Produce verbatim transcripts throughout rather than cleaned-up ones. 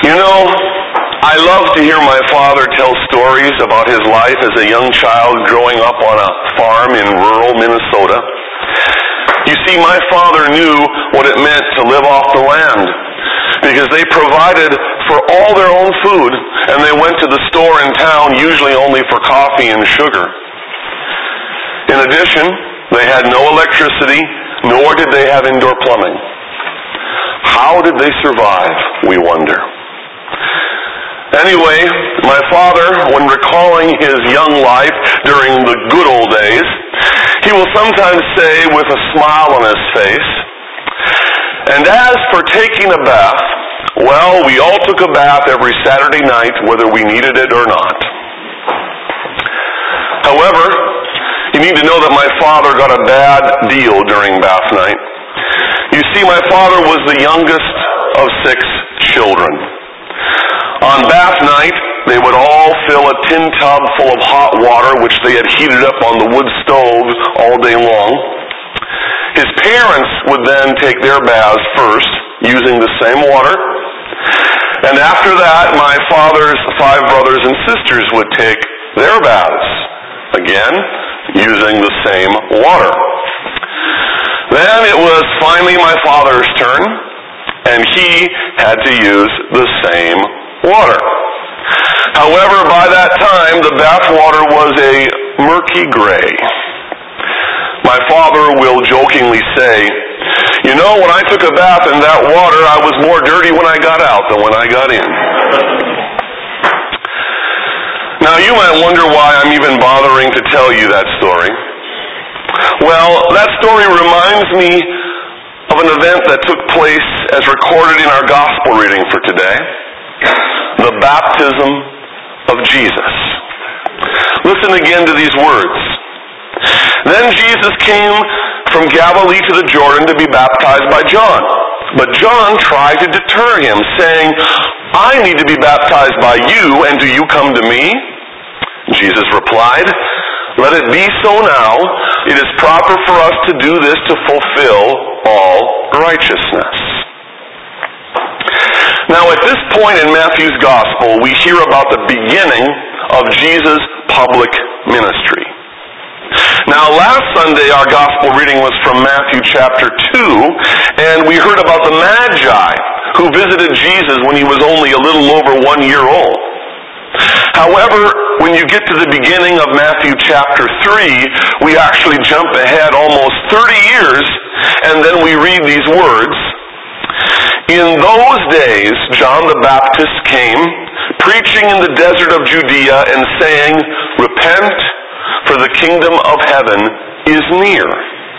You know, I love to hear my father tell stories about his life as a young child growing up on a farm in rural Minnesota. You see, my father knew what it meant to live off the land because they provided for all their own food, and they went to the store in town usually only for coffee and sugar. In addition, they had no electricity, nor did they have indoor plumbing. How did they survive, we wonder? Anyway, my father, when recalling his young life during the good old days, he will sometimes say with a smile on his face, "And as for taking a bath, well, we all took a bath every Saturday night, whether we needed it or not." However, you need to know that my father got a bad deal during bath night. You see, my father was the youngest of six children. On bath night, they would all fill a tin tub full of hot water, which they had heated up on the wood stoves all day long. His parents would then take their baths first, using the same water. And after that, my father's five brothers and sisters would take their baths, again, using the same water. Then it was finally my father's turn, and he had to use the same water. However, by that time, the bath water was a murky gray. My father will jokingly say, "You know, when I took a bath in that water, I was more dirty when I got out than when I got in." Now, you might wonder why I'm even bothering to tell you that story. Well, that story reminds me of an event that took place as recorded in our gospel reading for today. The baptism of Jesus. Listen again to these words. "Then Jesus came from Galilee to the Jordan to be baptized by John. But John tried to deter him, saying, 'I need to be baptized by you, and do you come to me?' Jesus replied, 'Let it be so now. It is proper for us to do this to fulfill all righteousness.'" Now, at this point in Matthew's Gospel, we hear about the beginning of Jesus' public ministry. Now, last Sunday, our Gospel reading was from Matthew chapter two, and we heard about the Magi who visited Jesus when he was only a little over one year old. However, when you get to the beginning of Matthew chapter three, we actually jump ahead almost thirty years, and then we read these words. "In those days, John the Baptist came, preaching in the desert of Judea and saying, 'Repent, for the kingdom of heaven is near.'"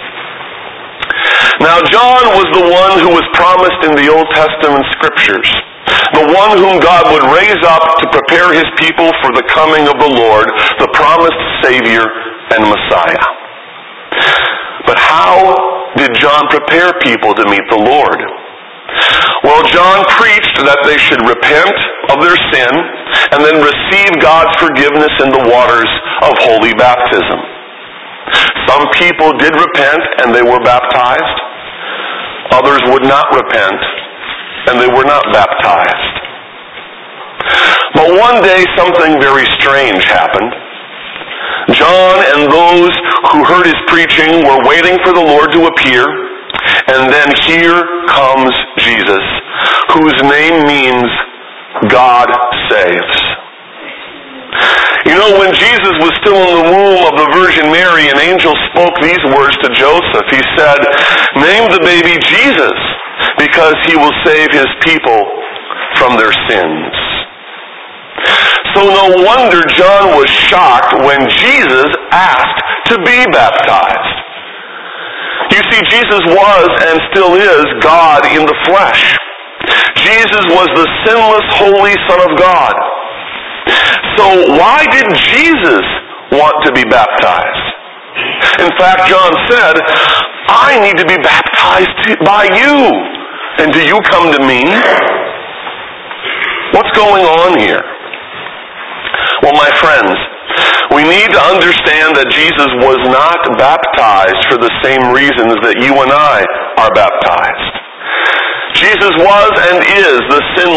Now, John was the one who was promised in the Old Testament scriptures, the one whom God would raise up to prepare his people for the coming of the Lord, the promised Savior and Messiah. But how did John prepare people to meet the Lord? Well, John preached that they should repent of their sin and then receive God's forgiveness in the waters of holy baptism. Some people did repent and they were baptized. Others would not repent and they were not baptized. But one day something very strange happened. John and those who heard his preaching were waiting for the Lord to appear. And then here comes Jesus, whose name means God saves. You know, when Jesus was still in the womb of the Virgin Mary, an angel spoke these words to Joseph. He said, "Name the baby Jesus, because he will save his people from their sins." So no wonder John was shocked when Jesus asked to be baptized. You see, Jesus was and still is God in the flesh. Jesus was the sinless, holy Son of God. So why did Jesus want to be baptized? In fact, John said, "I need to be baptized by you, and do you come to me?" What's going on here? Well, my friends, we need to understand that Jesus was not baptized for the same reasons that you and I are baptized. Jesus was and is the sinless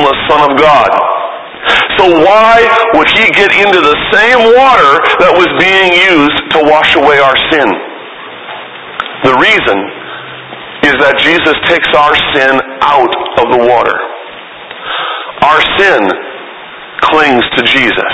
sinless Son of God. So why would he get into the same water that was being used to wash away our sin? The reason is that Jesus takes our sin out of the water. Our sin clings to Jesus.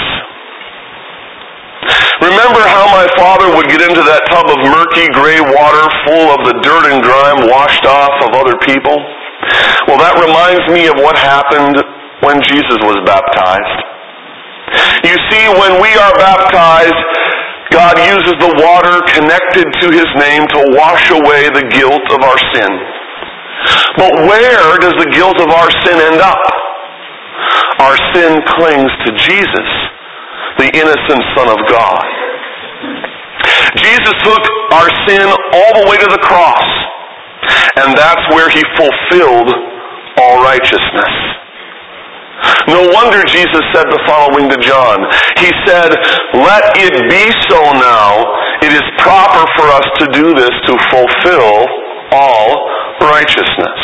Remember how my father would get into that tub of murky gray water full of the dirt and grime washed off of other people? Well, that reminds me of what happened when Jesus was baptized. You see, when we are baptized, God uses the water connected to His name to wash away the guilt of our sin. But where does the guilt of our sin end up? Our sin clings to Jesus, the innocent Son of God. Jesus took our sin all the way to the cross, and that's where He fulfilled all righteousness. No wonder Jesus said the following to John. He said, "Let it be so now. It is proper for us to do this to fulfill all righteousness."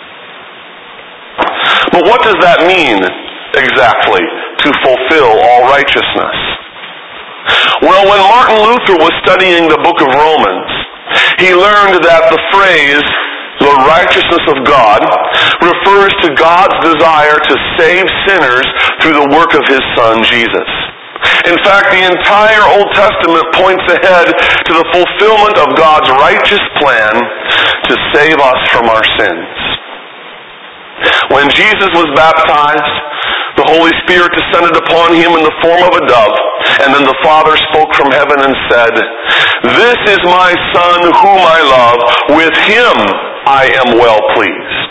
But what does that mean exactly, to fulfill all righteousness? Well, when Martin Luther was studying the book of Romans, he learned that the phrase, "the righteousness of God," refers to God's desire to save sinners through the work of His Son, Jesus. In fact, the entire Old Testament points ahead to the fulfillment of God's righteous plan to save us from our sins. When Jesus was baptized, the Holy Spirit descended upon Him in the form of a dove, and then the Father spoke from heaven and said, "This is my Son whom I love. With Him I am well pleased."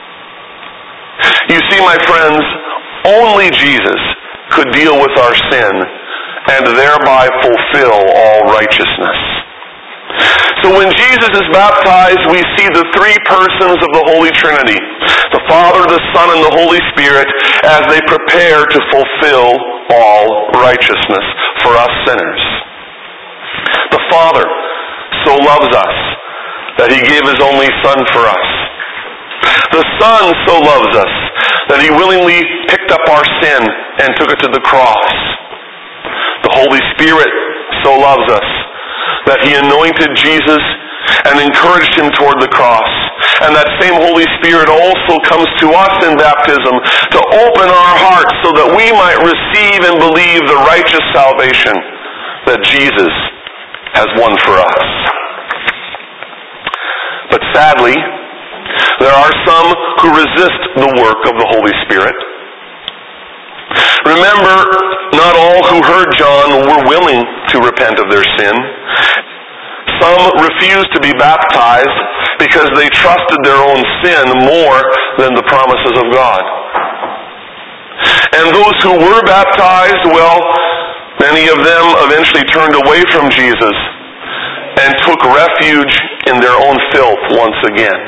You see, my friends, only Jesus could deal with our sin and thereby fulfill all righteousness. So when Jesus is baptized, we see the three persons of the Holy Trinity, the Father, the Son, and the Holy Spirit, as they prepare to fulfill all righteousness for us sinners. The Father so loves us that He gave His only Son for us. The Son so loves us that He willingly picked up our sin and took it to the cross. The Holy Spirit so loves us that He anointed Jesus and encouraged Him toward the cross. And that same Holy Spirit also comes to us in baptism to open our hearts so that we might receive and believe the righteous salvation that Jesus has won for us. But sadly, there are some who resist the work of the Holy Spirit. Remember, not all who heard John were willing to repent of their sin. Some refused to be baptized because they trusted their own sin more than the promises of God. And those who were baptized, well, many of them eventually turned away from Jesus and took refuge in their own filth once again.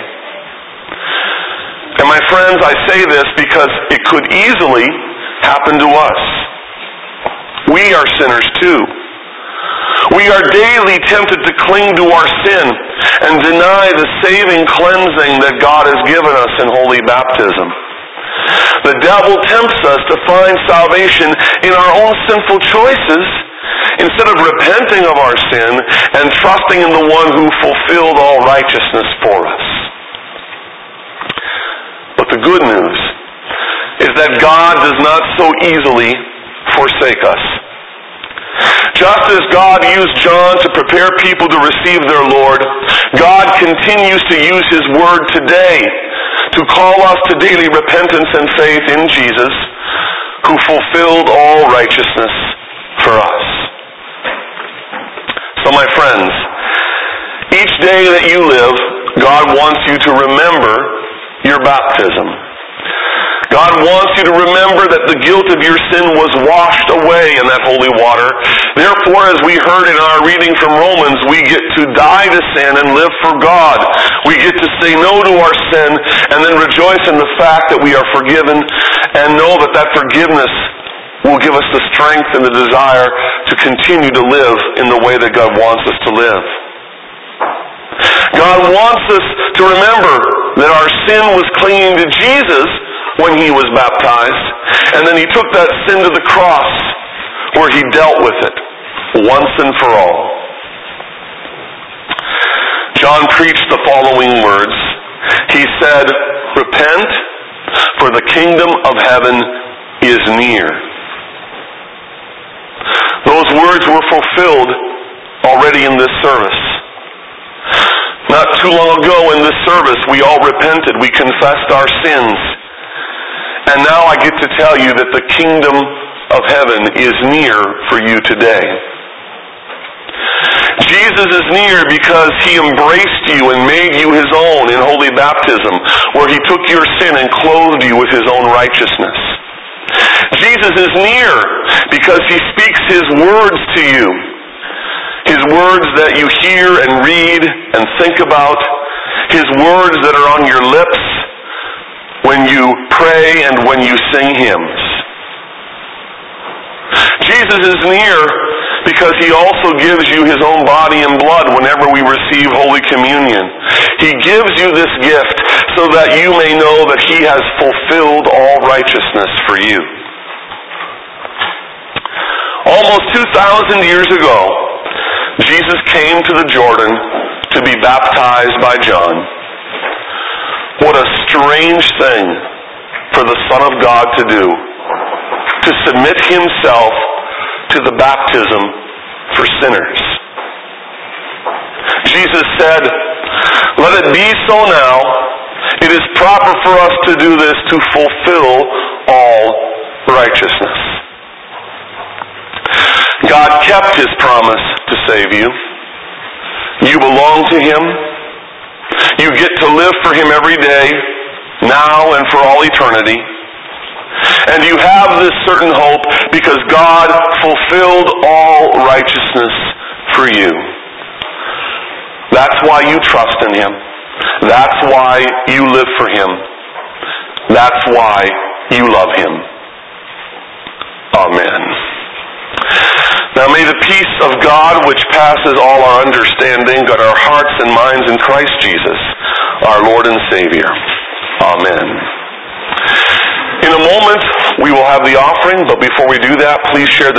And my friends, I say this because it could easily happen to us. We are sinners too. We are daily tempted to cling to our sin and deny the saving cleansing that God has given us in holy baptism. The devil tempts us to find salvation in our own sinful choices instead of repenting of our sin and trusting in the one who fulfilled all righteousness for us. But the good news is that God does not so easily forsake us. Just as God used John to prepare people to receive their Lord, God continues to use His Word today to call us to daily repentance and faith in Jesus, who fulfilled all righteousness for us. So my friends, each day that you live, God wants you to remember your baptism. God wants you to remember that the guilt of your sin was washed away in that holy water. Therefore, as we heard in our reading from Romans, we get to die to sin and live for God. We get to say no to our sin and then rejoice in the fact that we are forgiven and know that that forgiveness will give us the strength and the desire to continue to live in the way that God wants us to live. God wants us to remember that our sin was clinging to Jesus when he was baptized, and then he took that sin to the cross where he dealt with it once and for all. John preached the following words. He said, "Repent, for the kingdom of heaven is near." Those words were fulfilled already in this service. Not too long ago in this service, we all repented. We confessed our sins. And now I get to tell you that the kingdom of heaven is near for you today. Jesus is near because he embraced you and made you his own in holy baptism, where he took your sin and clothed you with his own righteousness. Jesus is near because he speaks his words to you. His words that you hear and read and think about. His words that are on your lips when you pray and when you sing hymns. Jesus is near because he also gives you his own body and blood whenever we receive Holy Communion. He gives you this gift so that you may know that he has fulfilled all righteousness for you. Almost two thousand years ago, Jesus came to the Jordan to be baptized by John. What a strange thing for the Son of God to do, to submit himself to the baptism for sinners. Jesus said, "Let it be so now. It is proper for us to do this to fulfill all righteousness." God kept his promise to save you. You belong to him. You get to live for him every day, now and for all eternity. And you have this certain hope because God fulfilled all righteousness for you. That's why you trust in him. That's why you live for him. That's why you love him. Amen. Now may the peace of God, which passes all our understanding, guard our hearts and minds in Christ Jesus, our Lord and Savior. Amen. In a moment, we will have the offering, but before we do that, please share the